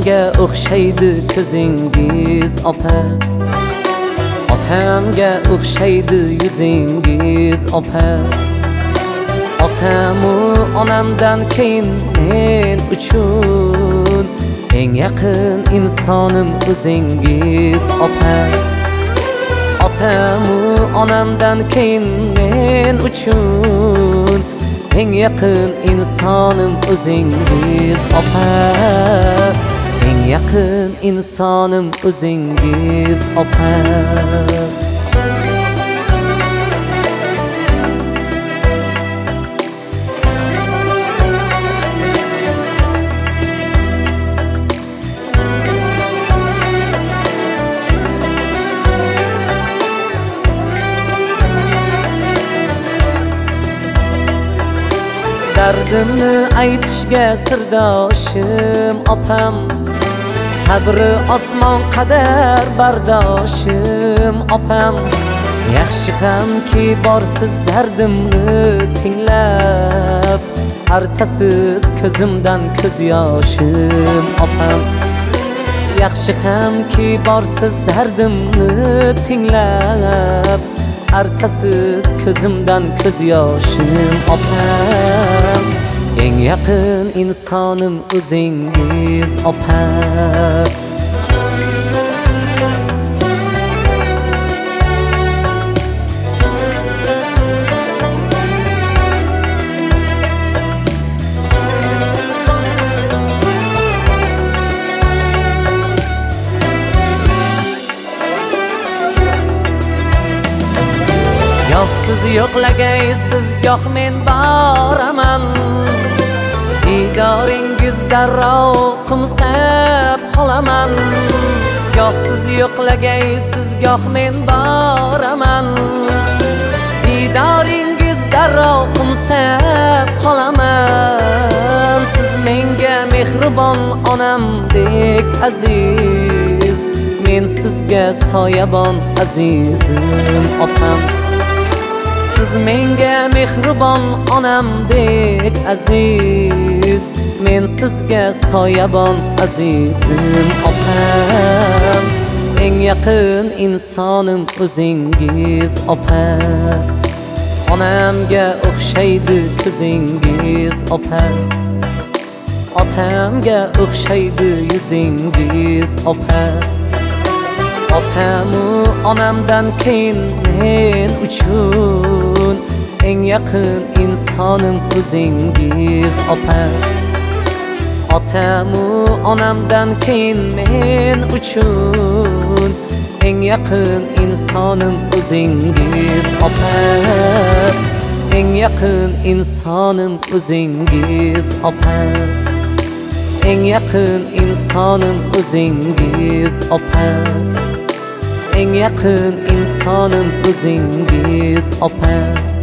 Otamga o'xshaydi ko'zingiz opa, otamga o'xshaydi yuzingiz opa. Otamu onamdan keyin men uchun eng yaqin insonim o'zingiz opa. Otamu onamdan keyin men uchun eng yaqin insonim o'zingiz opa. Eng yaqin insonim o'zingiz opa. Dardimni aytishga sirdoshim opam, sabri osmon qadar bardoshim opam. Yaxshi hamki borsiz dardimni tinglab, artasiz ko'zimdan ko'z yoshim opam. Yaxshi hamki borsiz dardimni tinglab, artasiz ko'zimdan ko'z yoshim opam. Eng yaqin insonim o'zingiz opa. Goh siz yo'qlagaysiz, goh men boraman. Didoringiz darrov qumsab qolaman. Goh siz yo'qlagaysiz, goh men boraman. Didoringiz darrov qumsab qolaman. Siz menga mehribon onamdek aziz, men sizga soyabon azizim opam. Siz menga mehribon onamdek aziz, men sizga soyabon azizim opam. Eng yaqin insonim o'zingiz opa. Onamga o'xshaydi ko'zingiz opa, otamga o'xshaydi yuzingiz opa. Otamu onamdan keyin men uchun eng yaqin insonim o'zingiz opa. Otamu onamdan keyin men uchun eng yaqin insonim o'zingiz opa. Eng yaqin insonim o'zingiz opa. Eng yaqin insonim o'zingiz opa. Eng yaqin insonim o'zingiz opa.